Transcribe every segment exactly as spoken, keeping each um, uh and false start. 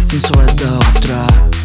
танцевать до утра.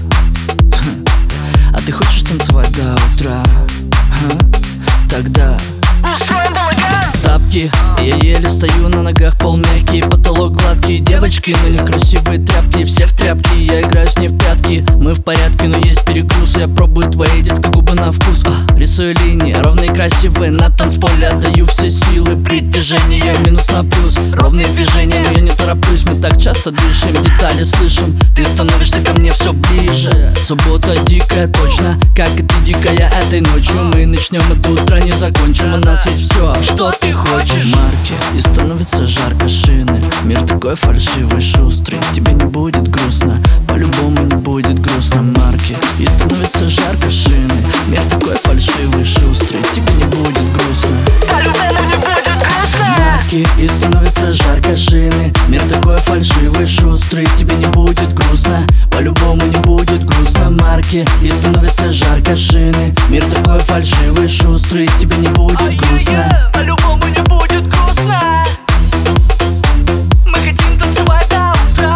А ты хочешь танцевать до утра? Тогда устроим балаган! Тапки, я еле стою на ногах, пол мягкий, потолок гладкий. Девочки, на них красивые тряпки, все в тряпки, я играю с ней в прятки. Мы в порядке, но есть перегруз, я пробую твои, детка, губы на вкус. а, Рисую линии, ровные, красивые, на танцполе отдаю все силы. Притяжение минус на плюс, ровные движения, но я не тороплюсь. Мы так часто дышим, детали слышим, ты становишься ко мне все ближе. Суббота дикая, точно, как и ты дикая этой ночью. Мы начнем и до утра не закончим, у нас есть все, что ты хочешь. Марки, и становится жарко шины. Мир такой фальшивый, шустрый, тебе не будет грустно, по-любому не будет грустно. Марки, и становится жарко шины. Мир такой фальшивый, шустрый, тебе не будет грустно, по-любому не будет грустно. Марки, и становится жарко шины. Мир такой фальшивый, шустрый, тебе не будет грустно, по-любому не будет грустно. Марки, и становится жарко шины. Мир такой фальшивый, шустрый, тебе не будет грустно, по-любому не будет грустно. Мы хотим танцевать до утра.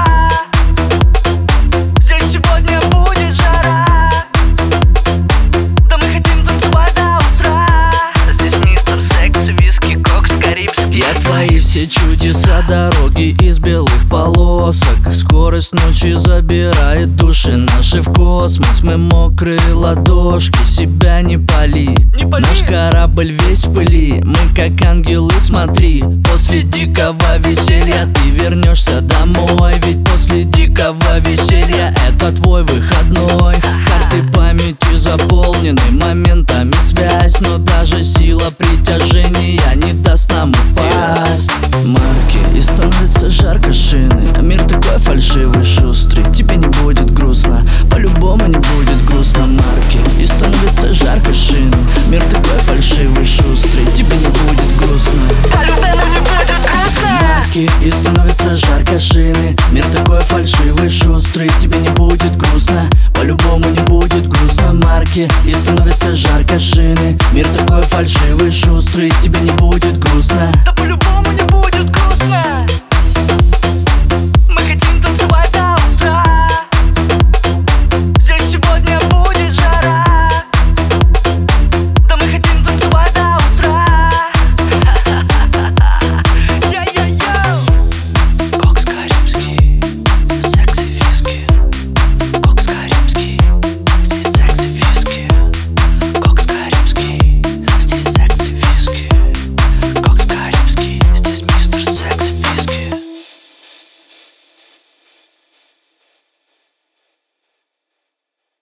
Здесь сегодня будет жара. Да мы хотим танцевать до утра. Здесь мистер Секс, виски, кокс, карибский. Я твои все чудеса, дороги из белых полосок. Скорость ночи забирает души наши в космос. Мы мокрые ладошки, себя не пали, не пали. Наш корабль весь в пыли. Мы как ангелы, смотри. После дикого веселья ты вернешься домой. Ведь после дикого веселья это твой выходной. Карты памяти заполнены моментами связь, но даже сила притяжения не даст нам упасть. Марки, и становится жарко шины. А мир такой фальшивый, шустрый, тебе не будет грустно, по-любому не будет грустно. Марки, и становится жарко шины. Мир такой фальшивый, шустрый, тебе не будет грустно, по-любому не будет грустно. Марки, и становится жарко шины. Мир такой фальшивый, шустрый, тебе не будет грустно, по-любому не будет грустно. Марки, и становится жарко шины. Мир такой фальшивый, шустрый, тебе не будет грустно.